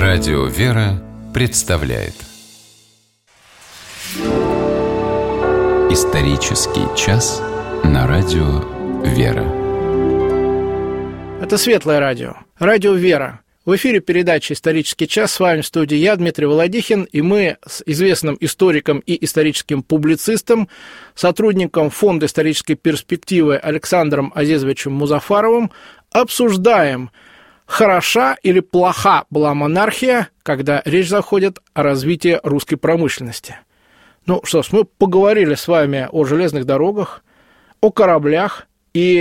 Радио «Вера» представляет Исторический час на Радио «Вера». Это Светлое радио. Радио «Вера». В эфире передача «Исторический час». С вами в студии я, Дмитрий Володихин, и мы с известным историком и историческим публицистом, сотрудником Фонда исторической перспективы Александром Азизовичем Музафаровым обсуждаем, хороша или плоха была монархия, когда речь заходит о развитии русской промышленности. Ну что ж, мы поговорили с вами о железных дорогах, о кораблях, и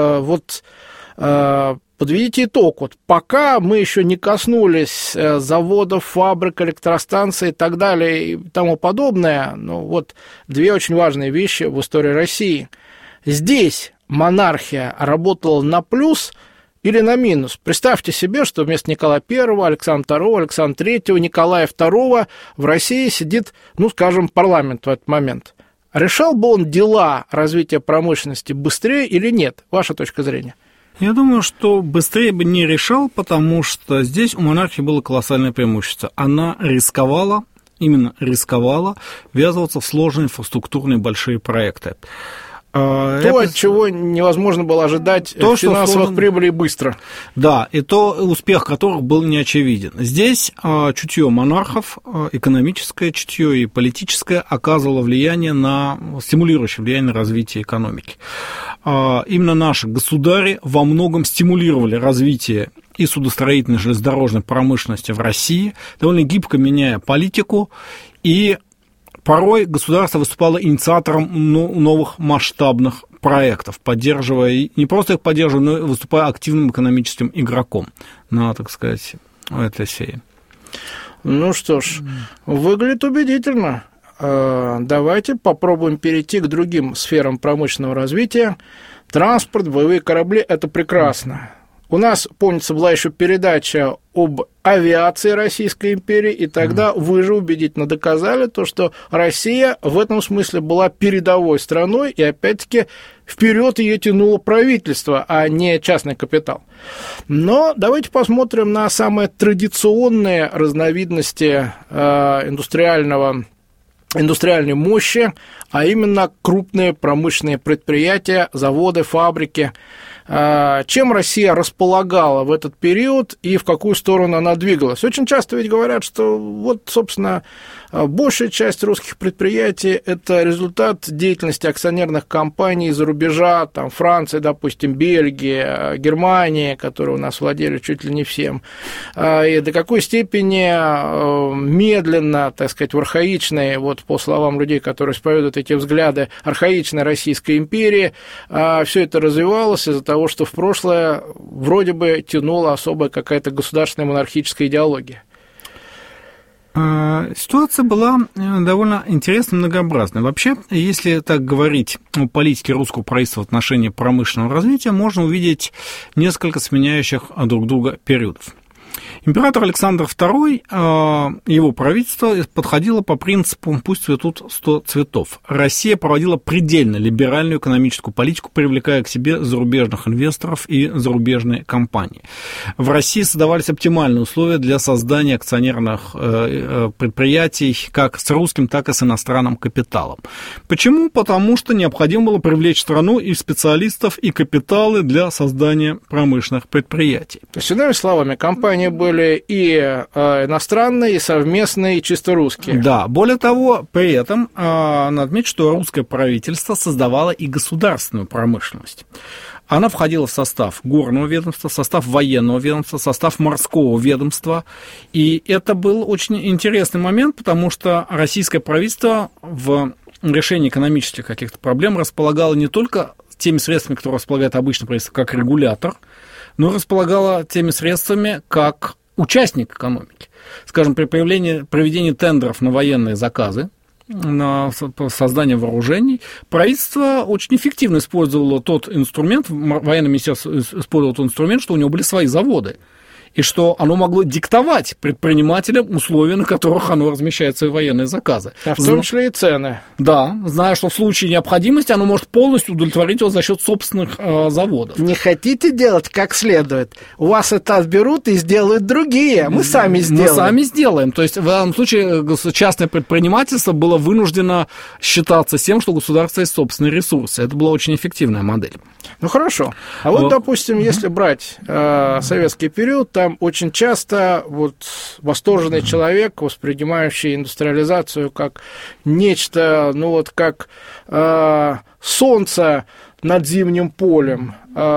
подведите итог. Вот пока мы еще не коснулись заводов, фабрик, электростанций и так далее и тому подобное, две очень важные вещи в истории России. Здесь монархия работала на плюс или на минус? Представьте себе, что вместо Николая I, Александра II, Александра III, Николая II в России сидит, парламент в этот момент. Решал бы он дела развития промышленности быстрее или нет? Ваша точка зрения? Я думаю, что быстрее бы не решал, потому что здесь у монархии было колоссальное преимущество. Она рисковала ввязываться в сложные инфраструктурные большие проекты. От чего невозможно было ожидать финансовых прибылей быстро. Да, и то успех которых был неочевиден. Здесь чутье монархов, экономическое чутье и политическое оказывало стимулирующее влияние на развитие экономики. Именно наши государи во многом стимулировали развитие и судостроительной, железнодорожной промышленности в России, довольно гибко меняя политику, и порой государство выступало инициатором новых масштабных проектов, не просто их поддерживая, но и выступая активным экономическим игроком на, этой сфере. Ну что ж, выглядит убедительно. Давайте попробуем перейти к другим сферам промышленного развития. Транспорт, боевые корабли – это прекрасно. У нас, помнится, была еще передача об авиации Российской империи, и тогда вы же убедительно доказали то, что Россия в этом смысле была передовой страной, и опять-таки вперед ее тянуло правительство, а не частный капитал. Но давайте посмотрим на самые традиционные разновидности индустриальной мощи, а именно крупные промышленные предприятия, заводы, фабрики. Чем Россия располагала в этот период и в какую сторону она двигалась? Очень часто ведь говорят, что большая часть русских предприятий – это результат деятельности акционерных компаний из-за рубежа, Франции, допустим, Бельгии, Германии, которые у нас владели чуть ли не всем. И до какой степени медленно, в архаичной, по словам людей, которые исповедуют эти взгляды, архаичной Российской империи, все это развивалось из-за того, что в прошлое вроде бы тянула особая какая-то государственная монархическая идеология. Ситуация была довольно интересной, многообразной. Вообще, если так говорить о политике русского правительства в отношении промышленного развития, можно увидеть несколько сменяющих друг друга периодов. Император Александр II, его правительство подходило по принципу «пусть цветут 100 цветов». Россия проводила предельно либеральную экономическую политику, привлекая к себе зарубежных инвесторов и зарубежные компании. В России создавались оптимальные условия для создания акционерных предприятий как с русским, так и с иностранным капиталом. Почему? Потому что необходимо было привлечь в страну и специалистов, и капиталы для создания промышленных предприятий. То есть, иными словами, компании были и иностранные, и совместные, и чисто русские. Да, более того, при этом надо отметить, что русское правительство создавало и государственную промышленность. Она входила в состав горного ведомства, в состав военного ведомства, в состав морского ведомства. И это был очень интересный момент, потому что российское правительство в решении экономических каких-то проблем располагало не только теми средствами, которые располагает обычное правительство, как регулятор, но и располагало теми средствами, как участник экономики. Скажем, при проведении тендеров на военные заказы, на создание вооружений, правительство очень эффективно использовало тот инструмент, военное министерство использовало тот инструмент, что у него были свои заводы. и что оно могло диктовать предпринимателям условия, на которых оно размещает свои военные заказы. А в том числе и цены. Да, зная, что в случае необходимости оно может полностью удовлетворить его за счет собственных заводов. Не хотите делать как следует? У вас это отберут и сделают другие. Мы сами сделаем. Мы сами сделаем. То есть в данном случае частное предпринимательство было вынуждено считаться с тем, что у государства есть собственные ресурсы. Это была очень эффективная модель. Ну хорошо. А вот, допустим, если брать советский период, там очень часто вот восторженный человек, воспринимающий индустриализацию как нечто, ну вот как солнце над зимним полем,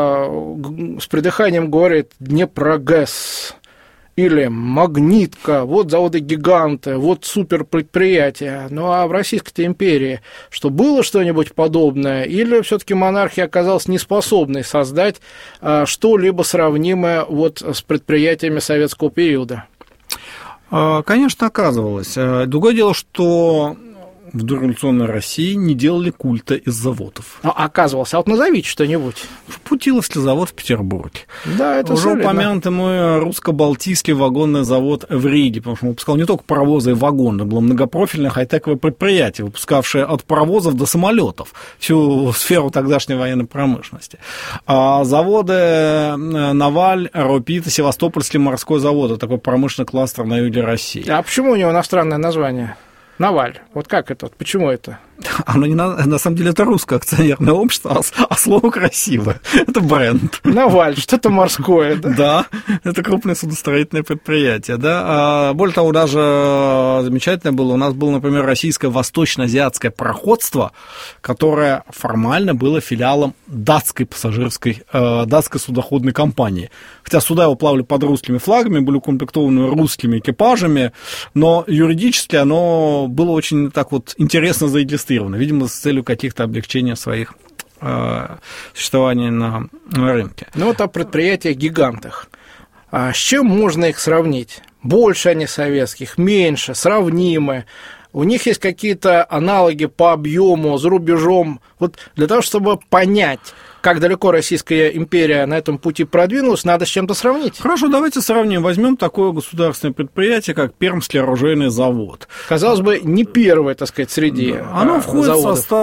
с придыханием говорит «Днепрогэс», или «Магнитка», вот заводы-гиганты, вот суперпредприятия. Ну а в Российской империи что, было что-нибудь подобное? Или все-таки монархия оказалась неспособной создать что-либо сравнимое вот с предприятиями советского периода? Конечно, оказывалось. Другое дело, что в дореволюционной России не делали культа из заводов. А оказывалось, а вот назовите что-нибудь. Путиловский завод в Петербурге. Да, это уже упомянутый мой русско-балтийский вагонный завод в Риге, потому что он выпускал не только паровозы и вагоны, это было многопрофильное хай-тековое предприятие, выпускавшее от паровозов до самолетов всю сферу тогдашней военной промышленности. А заводы Наваль, Ропит и Севастопольский морской завод, это такой промышленный кластер на юге России. А почему у него иностранное название? Наваль. Вот как это? Почему это? Оно не на самом деле это русское акционерное общество, а слово красивое. Это бренд. Наваль, что-то морское, да? Да, это крупное судостроительное предприятие, да. Более того, даже замечательное было, у нас было, например, российское восточно-азиатское пароходство, которое формально было филиалом датской судоходной компании. Хотя суда его плавали под русскими флагами, были укомплектованы русскими экипажами, но юридически оно было очень так вот интересно заинтересовано, видимо, с целью каких-то облегчения своих существования на рынке. Ну вот о предприятиях-гигантах. А с чем можно их сравнить? Больше они советских, меньше, сравнимы? У них есть какие-то аналоги по объему за рубежом? Вот для того, чтобы понять, как далеко Российская империя на этом пути продвинулась, надо с чем-то сравнить. Хорошо, давайте сравним. Возьмем такое государственное предприятие, как Пермский оружейный завод. Казалось бы, не первое, так сказать, среди Оно входило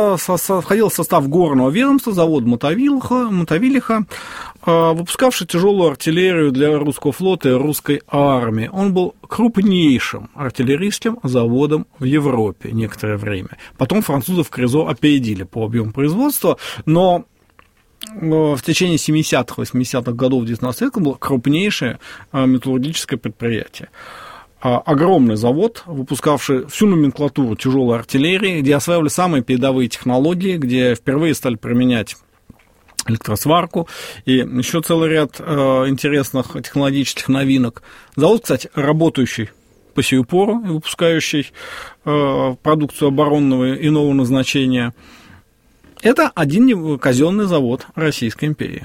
в состав горного ведомства, завод Мотовилиха, выпускавший тяжелую артиллерию для русского флота и русской армии. Он был крупнейшим артиллерийским заводом в Европе некоторое время. Потом французов Кризо опередили по объему производства, но в течение 70-х, 80-х годов XIX века было крупнейшее металлургическое предприятие. Огромный завод, выпускавший всю номенклатуру тяжелой артиллерии, где осваивали самые передовые технологии, где впервые стали применять электросварку и еще целый ряд интересных технологических новинок. Завод, кстати, работающий по сию пору и выпускающий продукцию оборонного и иного назначения. Это один казенный завод Российской империи.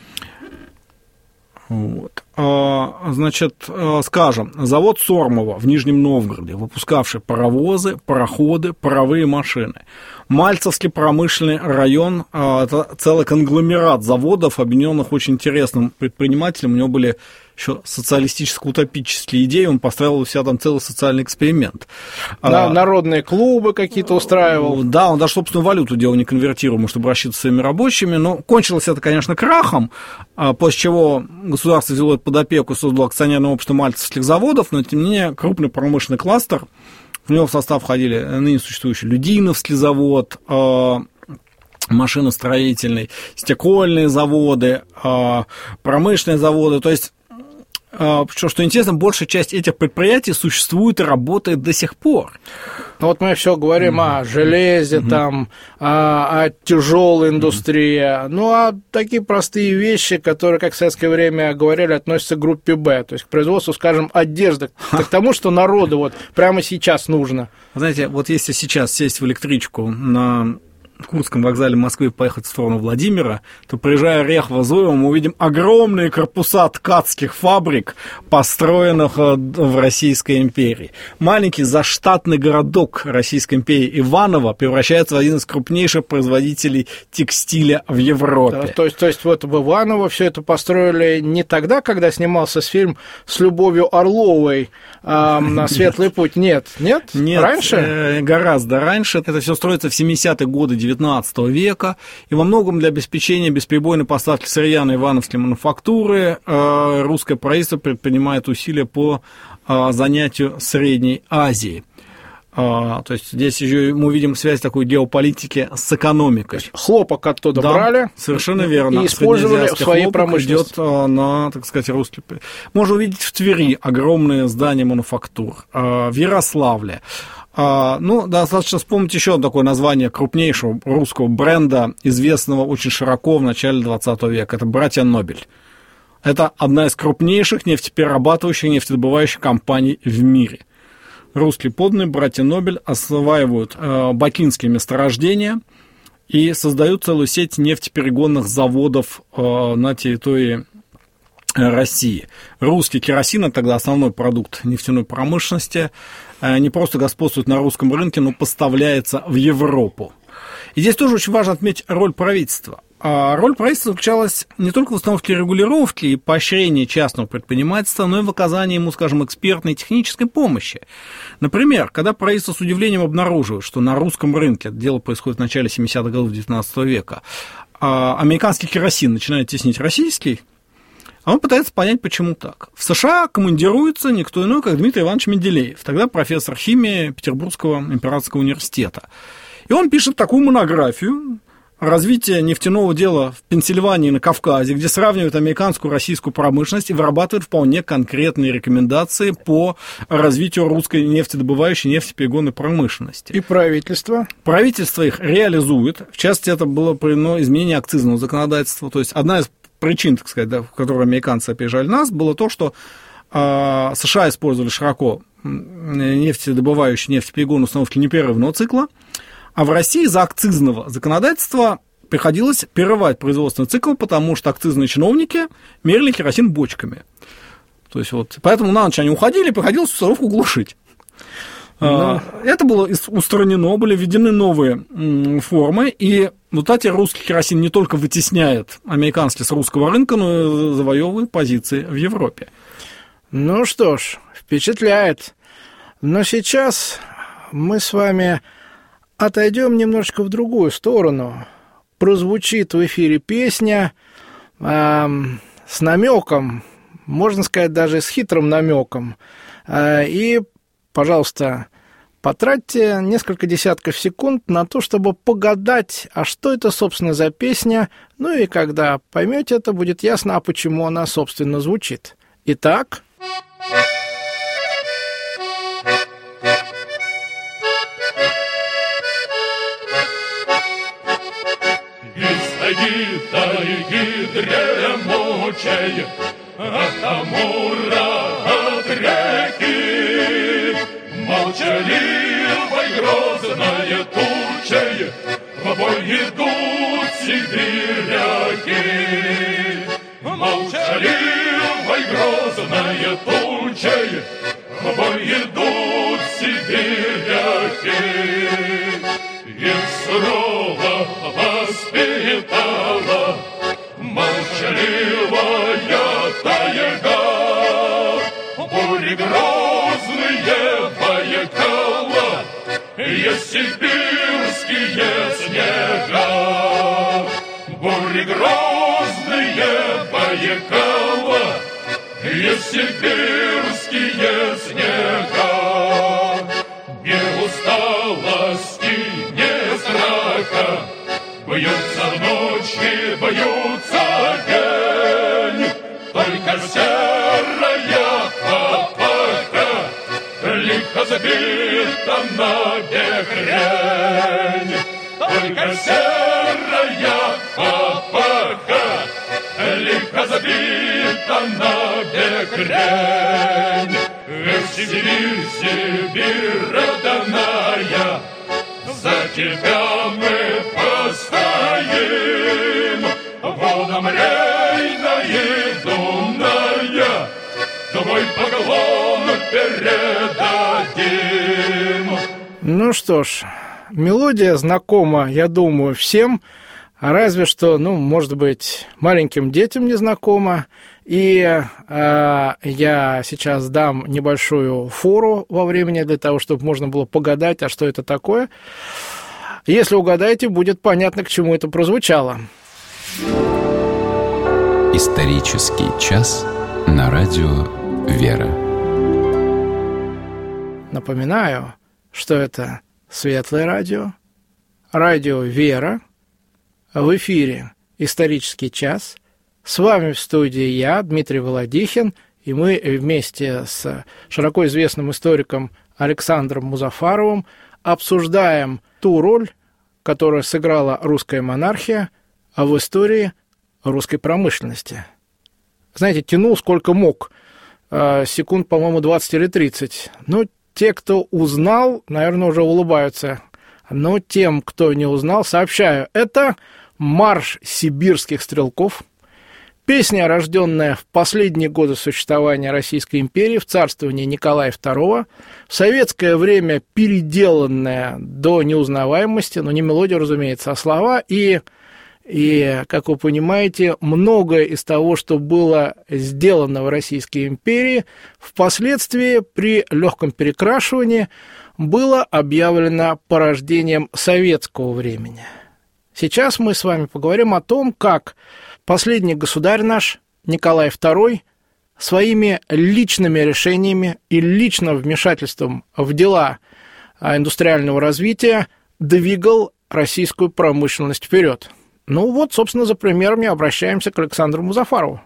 Вот. Значит, скажем, завод Сормова в Нижнем Новгороде, выпускавший паровозы, пароходы, паровые машины. Мальцевский промышленный район, это целый конгломерат заводов, объединенных очень интересным предпринимателем. У него были еще социалистическо-утопические идеи, он построил у себя там целый социальный эксперимент. Народные клубы какие-то устраивал. Да, он даже собственную валюту делал неконвертируемую, чтобы рассчитываться своими рабочими, но кончилось это, конечно, крахом, после чего государство взяло это под опеку и создало акционерное общество мальцевских заводов, но, тем не менее, крупный промышленный кластер, в него в состав входили ныне существующий Людиновский завод, машиностроительный, стекольные заводы, промышленные заводы, то есть что интересно, большая часть этих предприятий существует и работает до сих пор. Ну вот мы все говорим о железе, там, о тяжелой индустрии. Ну, а такие простые вещи, которые, как в советское время говорили, относятся к группе Б, то есть к производству, скажем, одежды, к тому, что народу вот прямо сейчас нужно. Знаете, вот если сейчас сесть в электричку на Курском вокзале Москвы поехать в сторону Владимира, то, проезжая Орехово-Зуево, мы увидим огромные корпуса ткацких фабрик, построенных в Российской империи. Маленький заштатный городок Российской империи Иваново превращается в один из крупнейших производителей текстиля в Европе. Да, то есть вот в Иваново все это построили не тогда, когда снимался фильм с Любовью Орловой на «Светлый путь». Нет? Раньше? Гораздо раньше. Это все строится в 70-е годы XIX века, и во многом для обеспечения бесперебойной поставки сырья на ивановские мануфактуры русское правительство предпринимает усилия по занятию Средней Азии. То есть здесь еще мы видим связь такой геополитики с экономикой. Хлопок оттуда брали. Совершенно верно. И использовали в своей промышленности. Идет на, так сказать, русский. Можно увидеть в Твери огромные здания мануфактур, в Ярославле. Достаточно вспомнить еще такое название крупнейшего русского бренда, известного очень широко в начале 20 века. Это «Братья Нобель». Это одна из крупнейших нефтеперерабатывающих, нефтедобывающих компаний в мире. Русские подданные братья Нобель осваивают бакинские месторождения и создают целую сеть нефтеперегонных заводов на территории России. Русский керосин – это тогда основной продукт нефтяной промышленности, не просто господствует на русском рынке, но поставляется в Европу. И здесь тоже очень важно отметить роль правительства. А роль правительства заключалась не только в установке регулировки и поощрении частного предпринимательства, но и в оказании ему, скажем, экспертной и технической помощи. Например, когда правительство с удивлением обнаруживает, что на русском рынке, это дело происходит в начале 70-х годов XIX века, американский керосин начинает теснить российский, он пытается понять, почему так. В США командируется никто иной, как Дмитрий Иванович Менделеев, тогда профессор химии Петербургского императорского университета. И он пишет такую монографию «Развитие нефтяного дела в Пенсильвании и на Кавказе», где сравнивает американскую и российскую промышленность и вырабатывает вполне конкретные рекомендации по развитию русской нефтедобывающей, нефтеперегонной промышленности. И правительство? Правительство их реализует. В частности, это было проведено изменение акцизного законодательства. То есть одна из причин, так сказать, в которой американцы опережали нас, было то, что США использовали широко нефтедобывающие, нефтеперегонные установки непрерывного цикла, а в России из-за акцизного законодательства приходилось прерывать производственный цикл, потому что акцизные чиновники мерили керосин бочками. То есть вот, поэтому на ночь они уходили, приходилось установку глушить. Это было устранено, были введены новые формы, и вот эти русский керосин не только вытесняет американский с русского рынка, но и завоевывает позиции в Европе. Ну что ж, впечатляет. Но сейчас мы с вами отойдем немножечко в другую сторону. Прозвучит в эфире песня с намеком, можно сказать, даже с хитрым намеком. И, пожалуйста, потратьте несколько десятков секунд на то, чтобы погадать, а что это, собственно, за песня. Ну и когда поймете это, будет ясно, а почему она, собственно, звучит. Итак... Тайги дремучей, от Амура, от реки, молчаливой грозной тучей в бой идут сибиряки. Молчаливой грозной тучей в бой идут сибиряки. Их сурово воспитала молчаливая тайга. Бури грозные Байкала, есть сибирские снега. Бури грозные Байкала, есть сибирские снега. Не усталости, не страха, бьются в ночи, бьются день. Только серая папаха лихо сбита на бекрень. Только серая папаха лихо сбита на бекрень. Эх, Сибирь, Сибирь, родная, за тебя мы нам рейная думная, твой поклон передадим. Ну что ж, мелодия знакома, я думаю, всем, разве что, может быть, маленьким детям не знакома. И я сейчас дам небольшую фору во времени для того, чтобы можно было погадать, а что это такое. Если угадаете, будет понятно, к чему это прозвучало. Исторический час на радио «Вера». Напоминаю, что это Светлое радио, радио «Вера», в эфире «Исторический час». С вами в студии я, Дмитрий Володихин, и мы вместе с широко известным историком Александром Музафаровым обсуждаем ту роль, которую сыграла русская монархия в истории русской промышленности. Знаете, тянул сколько мог, секунд, по-моему, 20 или 30. Но те, кто узнал, наверное, уже улыбаются. Но тем, кто не узнал, сообщаю, это «Марш сибирских стрелков», песня, рожденная в последние годы существования Российской империи, в царствовании Николая II, в советское время переделанная до неузнаваемости, но не мелодия, разумеется, а слова, и, как вы понимаете, многое из того, что было сделано в Российской империи, впоследствии при легком перекрашивании было объявлено порождением советского времени. Сейчас мы с вами поговорим о том, как последний государь наш, Николай II, своими личными решениями и личным вмешательством в дела индустриального развития двигал российскую промышленность вперед. Собственно, за примерами обращаемся к Александру Музафарову.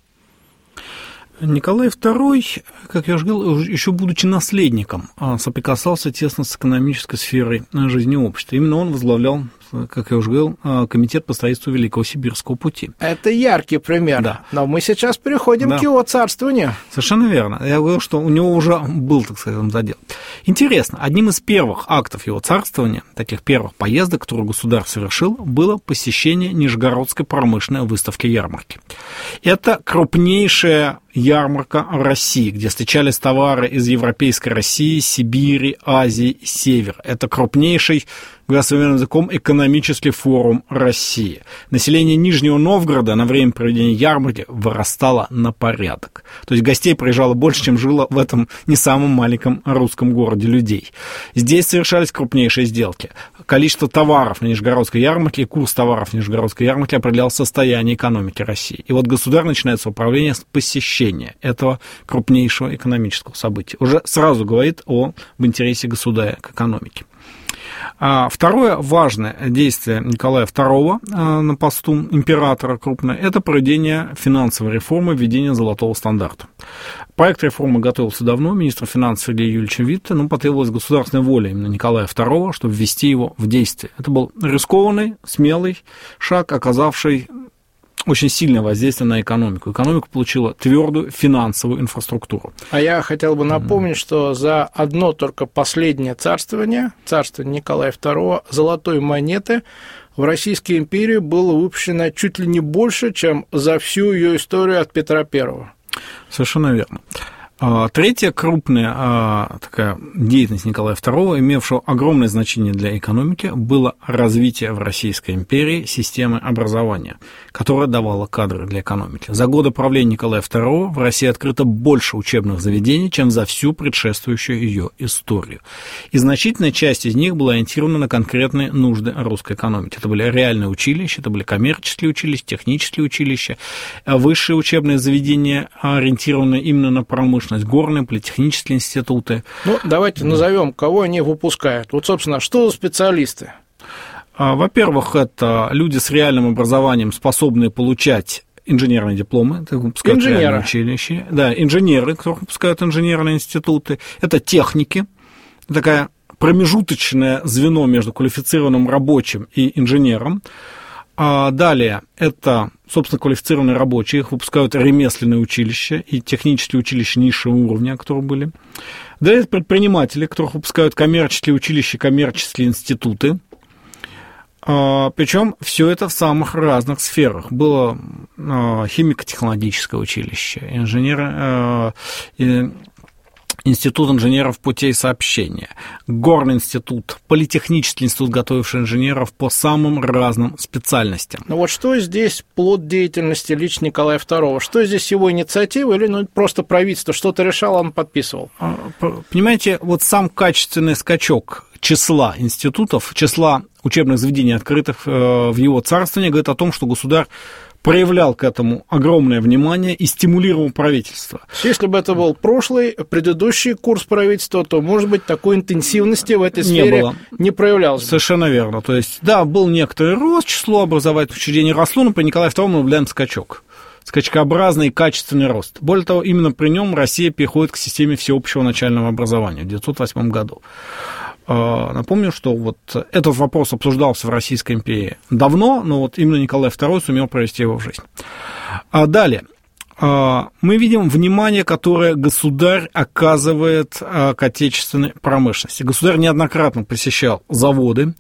Николай II, как я уже говорил, еще будучи наследником, соприкасался тесно с экономической сферой жизни общества. Именно он возглавлял, как я уже говорил, комитет по строительству Великого Сибирского пути. Это яркий пример, да. Но мы сейчас переходим к его царствованию. Совершенно верно. Я говорил, что у него уже был, так сказать, задел. Интересно, одним из первых актов его царствования, таких первых поездок, которые государь совершил, было посещение Нижегородской промышленной выставки-ярмарки. Это крупнейшая ярмарка России, где встречались товары из Европейской России, Сибири, Азии, Севера. Это крупнейший, говоря современным языком, экономический форум России. Население Нижнего Новгорода на время проведения ярмарки вырастало на порядок. То есть гостей приезжало больше, чем жило в этом не самом маленьком русском городе людей. Здесь совершались крупнейшие сделки. Количество товаров на Нижегородской ярмарке и курс товаров на Нижегородской ярмарке определял состояние экономики России. И вот государь начинает свое управление с посещения этого крупнейшего экономического события. Уже сразу говорит об интересе государя к экономике. Второе важное действие Николая II на посту императора крупное – это проведение финансовой реформы, введение золотого стандарта. Проект реформы готовился давно, министр финансов Илья Юрьевич Витте, но потребовалась государственная воля именно Николая II, чтобы ввести его в действие. Это был рискованный, смелый шаг, оказавший очень сильное воздействие на экономику. Экономика получила твердую финансовую инфраструктуру. А я хотел бы напомнить, что за одно только последнее царствование Николая II, золотой монеты в Российской империи было выпущено чуть ли не больше, чем за всю ее историю от Петра I. Совершенно верно. Третья крупная такая деятельность Николая II, имевшего огромное значение для экономики, было развитие в Российской империи системы образования, которая давала кадры для экономики. За годы правления Николая II в России открыто больше учебных заведений, чем за всю предшествующую ее историю. И значительная часть из них была ориентирована на конкретные нужды русской экономики. Это были реальные училища, это были коммерческие училища, технические училища, высшие учебные заведения, ориентированные именно на промышленность, горные, политехнические институты. Давайте назовем, кого они выпускают. Собственно, что за специалисты? Во-первых, это люди с реальным образованием, способные получать инженерные дипломы, это выпускают реальные училища. Да, инженеры, которые выпускают инженерные институты. Это техники, такое промежуточное звено между квалифицированным рабочим и инженером. Далее, это, собственно, квалифицированные рабочие, их выпускают ремесленные училища и технические училища низшего уровня, которые были. Далее, это предприниматели, которых выпускают коммерческие училища, коммерческие институты. Причем все это в самых разных сферах. Было химико-технологическое училище, Институт инженеров путей сообщения, Горный институт, Политехнический институт, готовивший инженеров по самым разным специальностям. Ну вот что здесь плод деятельности лично Николая II? Что здесь его инициатива или просто правительство что-то решало, он подписывал? Понимаете, вот сам качественный скачок числа институтов, числа учебных заведений, открытых в его царствовании, говорит о том, что государь проявлял к этому огромное внимание и стимулировал правительство. Если бы это был предыдущий курс правительства, то, может быть, такой интенсивности в этой сфере не проявлялось. Совершенно верно. То есть, да, был некоторый рост, число образовательных учреждений росло, но при Николае II мы наблюдаем скачкообразный и качественный рост. Более того, именно при нем Россия переходит к системе всеобщего начального образования в 1908 году. Напомню, что вот этот вопрос обсуждался в Российской империи давно, но вот именно Николай II сумел провести его в жизнь. Далее. Мы видим внимание, которое государь оказывает к отечественной промышленности. Государь неоднократно посещал заводы,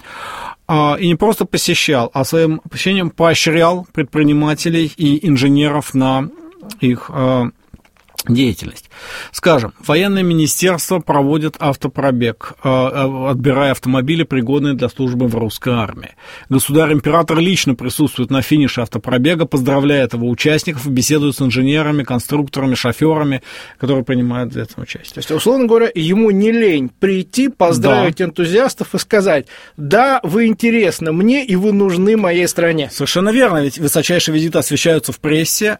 и не просто посещал, а своим посещением поощрял предпринимателей и инженеров на их деятельность. Скажем, военное министерство проводит автопробег, отбирая автомобили, пригодные для службы в русской армии. Государь-император лично присутствует на финише автопробега, поздравляет его участников, беседует с инженерами, конструкторами, шоферами, которые принимают в этом участие. То есть, условно говоря, ему не лень прийти, поздравить энтузиастов и сказать: да, вы интересны мне, и вы нужны моей стране. Совершенно верно, ведь высочайшие визиты освещаются в прессе,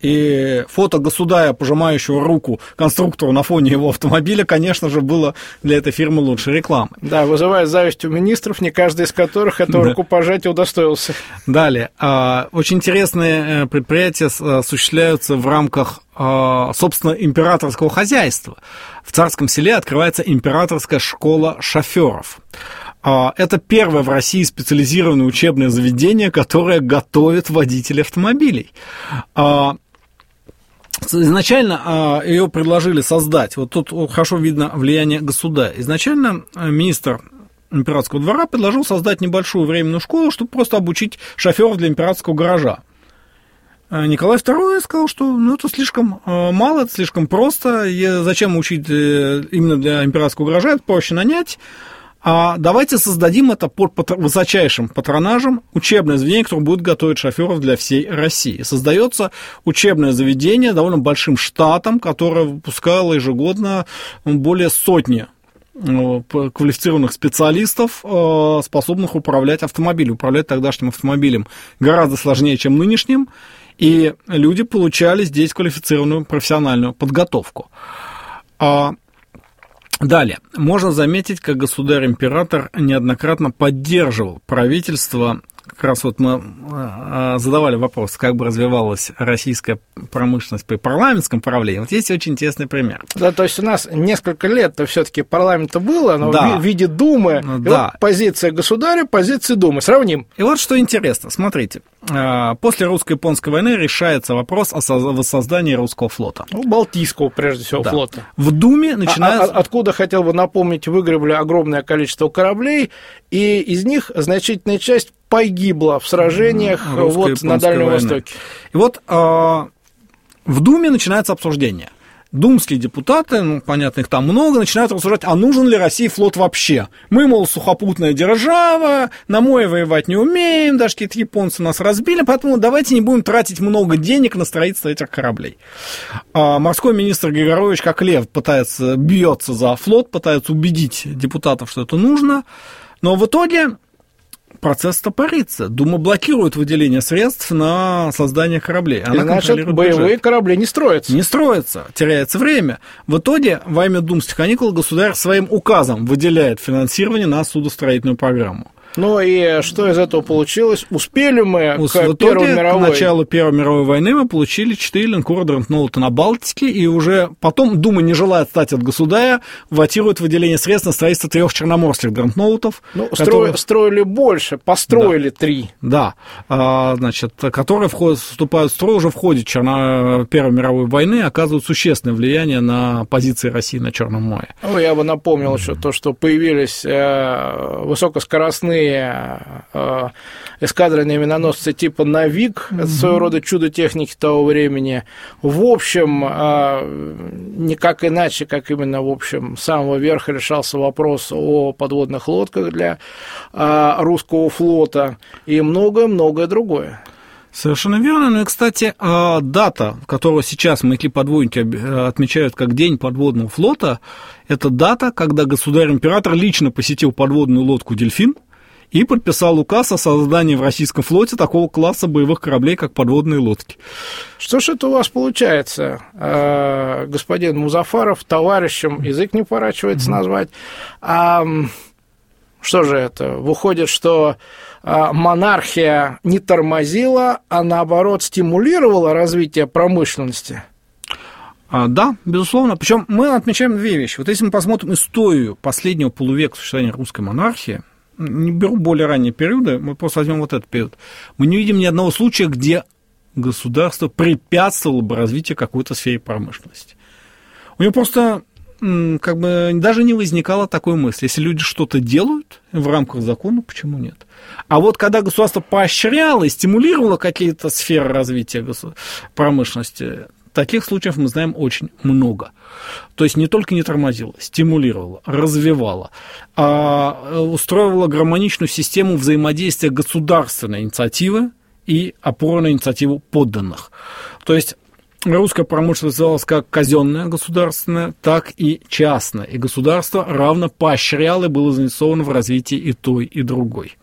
и фото государя, пожимающего руку конструктору на фоне его автомобиля, конечно же, было для этой фирмы лучшей рекламой. Да, вызывает зависть у министров, не каждый из которых этого рукопожатия удостоился. Далее. Очень интересные предприятия осуществляются в рамках, собственно, императорского хозяйства. В Царском Селе открывается императорская школа шоферов. Это первое в России специализированное учебное заведение, которое готовит водителей автомобилей. Изначально ее предложили создать, вот тут хорошо видно влияние государя. Изначально министр императорского двора предложил создать небольшую временную школу, чтобы просто обучить шоферов для императорского гаража. Николай II сказал, что это слишком мало, это слишком просто, зачем учить именно для императорского гаража, это проще нанять. Давайте создадим это под высочайшим патронажем учебное заведение, которое будет готовить шоферов для всей России. Создается учебное заведение довольно большим штатом, которое выпускало ежегодно более сотни квалифицированных специалистов, способных управлять автомобилем. Управлять тогдашним автомобилем гораздо сложнее, чем нынешним, и люди получали здесь квалифицированную профессиональную подготовку. Далее, можно заметить, как государь-император неоднократно поддерживал правительство. Как раз вот мы задавали вопрос, как бы развивалась российская промышленность при парламентском правлении. Вот есть очень интересный пример. Да, то есть у нас несколько лет-то все-таки парламента было, но в виде Думы. Да. Вот позиция государя, позиция Думы. Сравним. И вот что интересно, смотрите. После русско-японской войны решается вопрос о воссоздании русского флота. Балтийского, прежде всего, флота. В Думе начинается... Откуда, хотел бы напомнить, выгребли огромное количество кораблей, и из них значительная часть погибла в сражениях на Дальнем Востоке. И вот в Думе начинается обсуждение. Думские депутаты, понятно, их там много, начинают рассуждать, а нужен ли России флот вообще? Мы, мол, сухопутная держава, на море воевать не умеем, даже какие-то японцы нас разбили, поэтому давайте не будем тратить много денег на строительство этих кораблей. Морской министр Григорович, как лев, бьется за флот, пытается убедить депутатов, что это нужно, но в итоге... процесс стопорится. Дума блокирует выделение средств на создание кораблей. Она значит, боевые корабли не строятся. Не строятся, теряется время. В итоге, во время думских каникул государь своим указом выделяет финансирование на судостроительную программу. Ну и что из этого получилось? Успели мы к Первой мировой? К началу Первой мировой войны мы получили 4 линкора дредноута на Балтике, и уже потом Дума, не желая отстать от государя, вотирует выделение средств на строительство 3 черноморских дредноутов. Строили больше, построили 3. Да, значит, которые вступают в строй уже в ходе Первой мировой войны, оказывают существенное влияние на позиции России на Черном море. Я бы напомнил еще то, что появились высокоскоростные крупные эскадренные миноносцы типа «Навик», это своего рода чудо техники того времени. В общем, никак иначе, как именно, в общем, с самого верха решался вопрос о подводных лодках для русского флота и многое-многое другое. Совершенно верно. Ну и, кстати, дата, которую сейчас моряки-подводники отмечают как День подводного флота, это дата, когда государь-император лично посетил подводную лодку «Дельфин» и подписал указ о создании в российском флоте такого класса боевых кораблей, как подводные лодки. Что ж это у вас получается, господин Музафаров, товарищем, язык не поворачивается назвать. Что же это? Выходит, что монархия не тормозила, а наоборот стимулировала развитие промышленности? Да, безусловно. Причем мы отмечаем две вещи. Вот если мы посмотрим историю последнего полувека существования русской монархии, не беру более ранние периоды, мы просто возьмем вот этот период, мы не видим ни одного случая, где государство препятствовало бы развитию какой-то сферы промышленности. У него просто как бы даже не возникало такой мысли. Если люди что-то делают в рамках закона, почему нет? А вот когда государство поощряло и стимулировало какие-то сферы развития промышленности, таких случаев мы знаем очень много. То есть не только не тормозило, стимулировало, развивало, устроивало гармоничную систему взаимодействия государственной инициативы и опоры на инициативу подданных. То есть русская промышленность развивалась как казенная государственная, так и частная. И государство равно поощряло и было заинтересовано в развитии и той, и другой.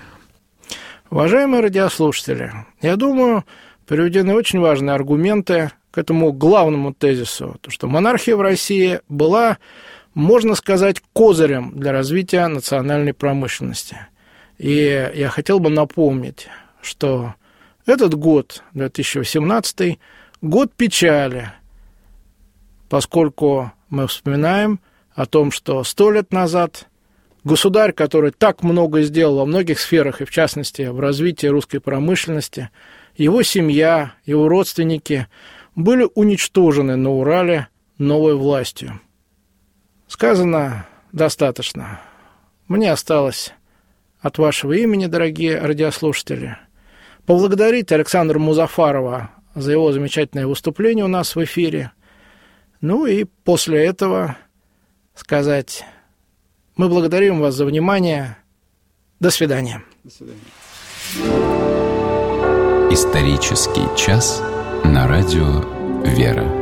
Уважаемые радиослушатели, я думаю, приведены очень важные аргументы к этому главному тезису, то, что монархия в России была, можно сказать, козырем для развития национальной промышленности. И я хотел бы напомнить, что этот год, 2018, год печали, поскольку мы вспоминаем о том, что 100 лет назад государь, который так много сделал во многих сферах, и в частности в развитии русской промышленности, его семья, его родственники были уничтожены на Урале новой властью. Сказано достаточно. Мне осталось от вашего имени, дорогие радиослушатели, поблагодарить Александра Музафарова за его замечательное выступление у нас в эфире. Ну и после этого сказать: мы благодарим вас за внимание. До свидания. До свидания. Исторический час на радио «Вера».